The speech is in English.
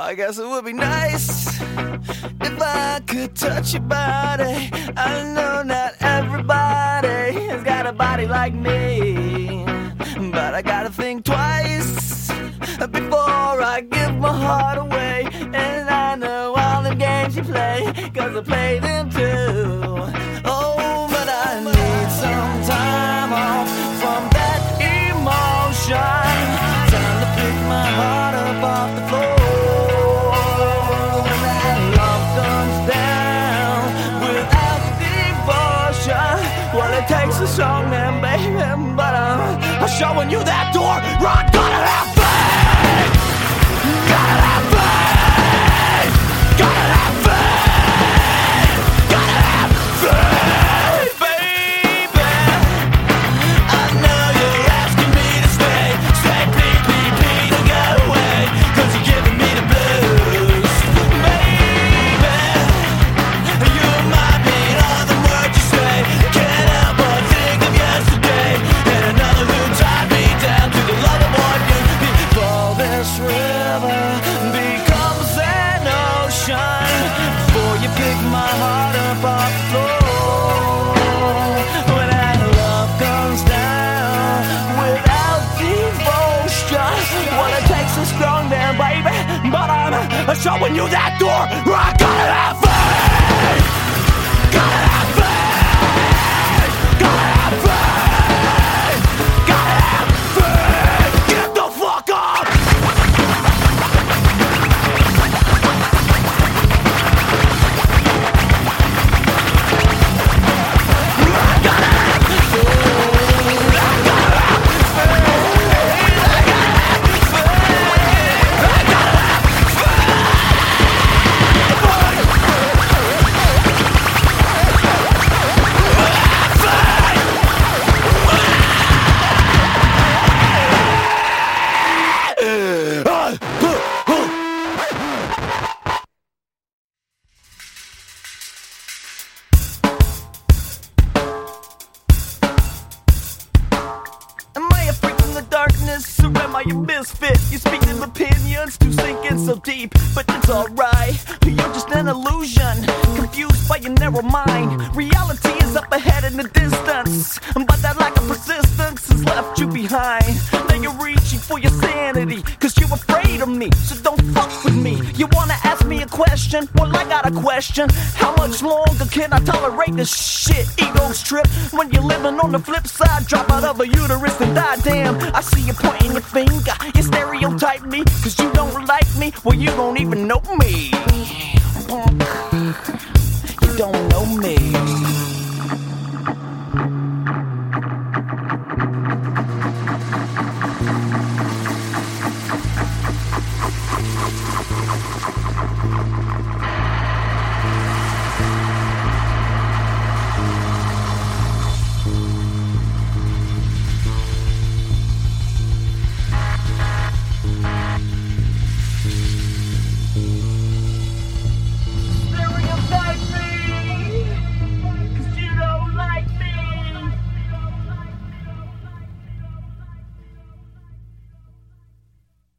I guess it would be nice if I could touch your body. I know not everybody has got a body like me, but I gotta think twice before I give my heart away. And I know all the games you play, 'cause I play them too. Oh, but I need some time off from that emotion. Time to pick my heart up off the floor. When that love comes down without devotion, well, it takes a strong man, baby, but I'm showing you that door. Run, gotta have faith. Gotta have faith. Gotta have faith. Gotta have faith, baby. I know you're asking me to stay. Say please, please, please don't go away, 'cause you're giving me the blues, baby. You remind me of the words you say. Can't help but think of yesterday, and another who tied me down to the love of one you. Before this river becomes an ocean, before you pick my heart up off the floor. When that love comes down without devotion, well, it takes a strong man, baby, but I'm showing you that door. I gotta have faith. Gotta have faith. Gotta have faith. Gotta have faith. Get the fuck up. Am I a freak from the darkness, or am I a misfit? You speak of opinions to sink in so deep, but it's alright. You're just an illusion, confused by your narrow mind. Reality is up ahead in the distance, but that lack of persistence has left you behind. Now you're reaching for your sanity, 'cause you're afraid of me, so don't fuck with me. You wanna ask me a question? Well, I got a question. How much longer can I tolerate this shit? Ego's trip when you're living on the flip side. Drop out of a uterus and die, damn. I see you pointing your finger. You stereotype me, 'cause you don't like me. Well, you don't even know me. You don't know me.